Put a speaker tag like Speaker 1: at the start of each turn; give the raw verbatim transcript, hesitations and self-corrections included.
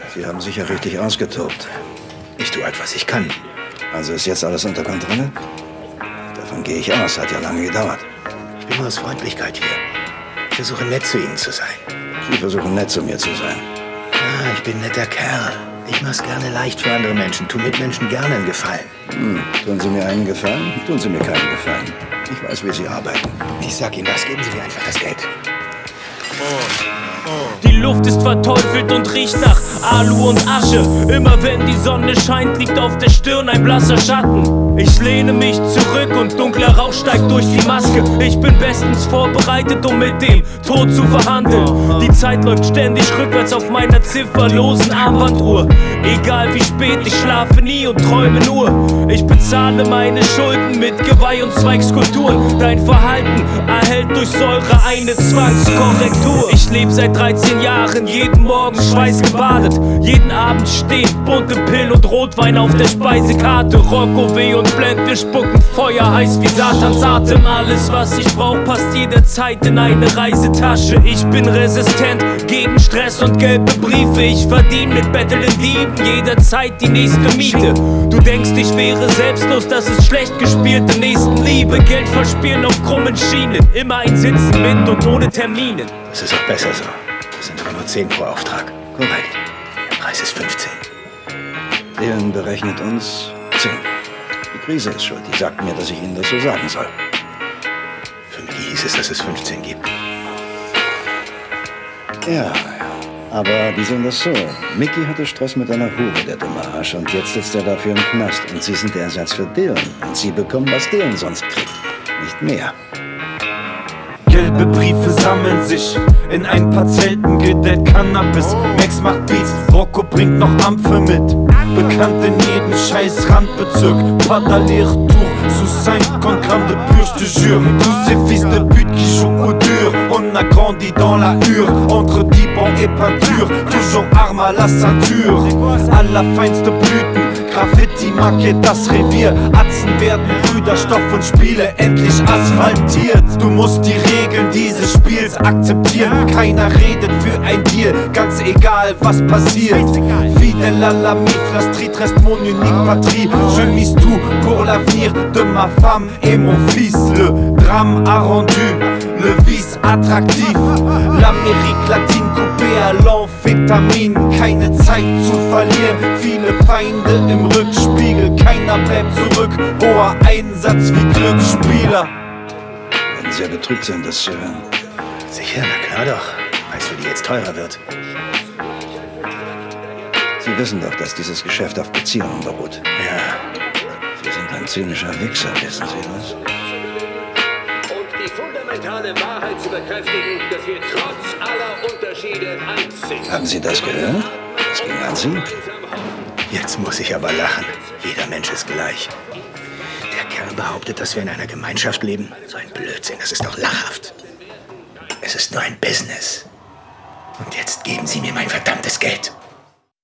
Speaker 1: Sie haben sicher richtig ausgetobt.
Speaker 2: Ich tue halt, was ich kann.
Speaker 1: Also ist jetzt alles unter Kontrolle? Davon gehe ich aus, hat ja lange gedauert.
Speaker 2: Ich bin nur aus Freundlichkeit hier. Ich versuche nett zu Ihnen zu sein.
Speaker 1: Sie versuchen nett zu mir zu sein.
Speaker 2: Ja, ich bin ein netter Kerl. Ich mach's gerne leicht für andere Menschen, tu Mitmenschen gerne einen Gefallen.
Speaker 1: Hm, tun Sie mir einen Gefallen? Tun Sie mir keinen Gefallen. Ich weiß, wie Sie arbeiten.
Speaker 2: Ich sag Ihnen was, geben Sie mir einfach das Geld.
Speaker 3: Die Luft ist verteufelt und riecht nach Alu und Asche. Immer wenn die Sonne scheint, liegt auf der Stirn ein blasser Schatten. Ich lehne mich zurück und dunkler Rauch steigt durch die Maske. Ich bin bestens vorbereitet, um mit dem Tod zu verhandeln. Die Zeit läuft ständig rückwärts auf meiner zifferlosen Armbanduhr. Egal wie spät, ich schlafe nie und träume nur. Ich bezahle meine Schulden mit Geweih und Zweigskulpturen. Dein Verhalten erhält durch Säure eine Zwangskorrektur. Ich lebe seit dreizehn Jahren, jeden Morgen schweißgebadet. Jeden Abend stehen bunte Pillen und Rotwein auf der Speisekarte. Rocco, Weh und Blende spucken Feuer heiß wie Satans Atem. Alles was ich brauch passt jederzeit in eine Reisetasche. Ich bin resistent gegen Stress und gelbe Briefe. Ich verdiene mit Betteln Dieben jederzeit die nächste Miete. Du denkst ich wäre selbstlos, das ist schlecht gespielte Nächstenliebe. Geld verspielen auf krummen Schienen, immer ein Sitzen mit und ohne Termine.
Speaker 2: Das ist auch besser so. Das sind aber nur zehn pro Auftrag.
Speaker 1: Korrekt.
Speaker 2: Der Preis ist fünfzehn.
Speaker 1: Dylan berechnet uns zehn. Die Krise ist schuld. Die sagt mir, dass ich Ihnen das so sagen soll.
Speaker 2: Für mich hieß es, dass es fünfzehn gibt.
Speaker 1: Ja, ja. Aber die sehen das so. Mickey hatte Stress mit einer Hure, der dumme Arsch. Und jetzt sitzt er dafür im Knast. Und Sie sind der Ersatz für Dylan. Und Sie bekommen, was Dylan sonst kriegt. Nicht mehr.
Speaker 4: Gelbe Briefe sammeln sich in ein paar Zelten, gedeiht Cannabis. Max macht Beats, Rocco bringt noch Ampfe mit. Bekannt in jedem scheiß Randbezirk. Pas d'aller-retour, sous cinquante grammes de pur, je te jure. Tous ces fils de pute qui jouent au dur. On a grandi dans la hure, entre Diban et peinture. Toujours arme à la ceinture, allerfeinste Blüten. Graffiti markiert das Revier. Atzen werden Brüder, Stoff und Spiele endlich asphaltiert. Du musst die Regeln dieses Spiels akzeptieren. Keiner redet für ein Deal, ganz egal was passiert. Fidèle à la mif, la street reste mon unique patrie. Je mise tout pour l'avenir de ma femme et mon fils. Le drame a rendu le vice attraktiv. L'Amérique latine coupée à l'amphétamine. Keine Zeit zu verlieren, viele Feinde im Rückspiegel. Keiner bleibt zurück, hoher Einsatz wie Glücksspieler.
Speaker 1: Werden sehr betrübt sein, das zu hören.
Speaker 2: Sicher, na klar doch. Weißt du, wie die jetzt teurer wird?
Speaker 1: Sie wissen doch, dass dieses Geschäft auf Beziehungen beruht.
Speaker 2: Ja.
Speaker 1: Sie sind ein zynischer Wichser, wissen Sie das?
Speaker 5: Und die fundamentale Wahrheit zu bekräftigen, dass wir trotz aller Unterschiede eins sind.
Speaker 1: Haben Sie das gehört? Das ging an Sie?
Speaker 2: Jetzt muss ich aber lachen. Jeder Mensch ist gleich. Der Kerl behauptet, dass wir in einer Gemeinschaft leben. So ein Blödsinn, das ist doch lachhaft. Es ist nur ein Business. Und jetzt geben Sie mir mein verdammtes Geld.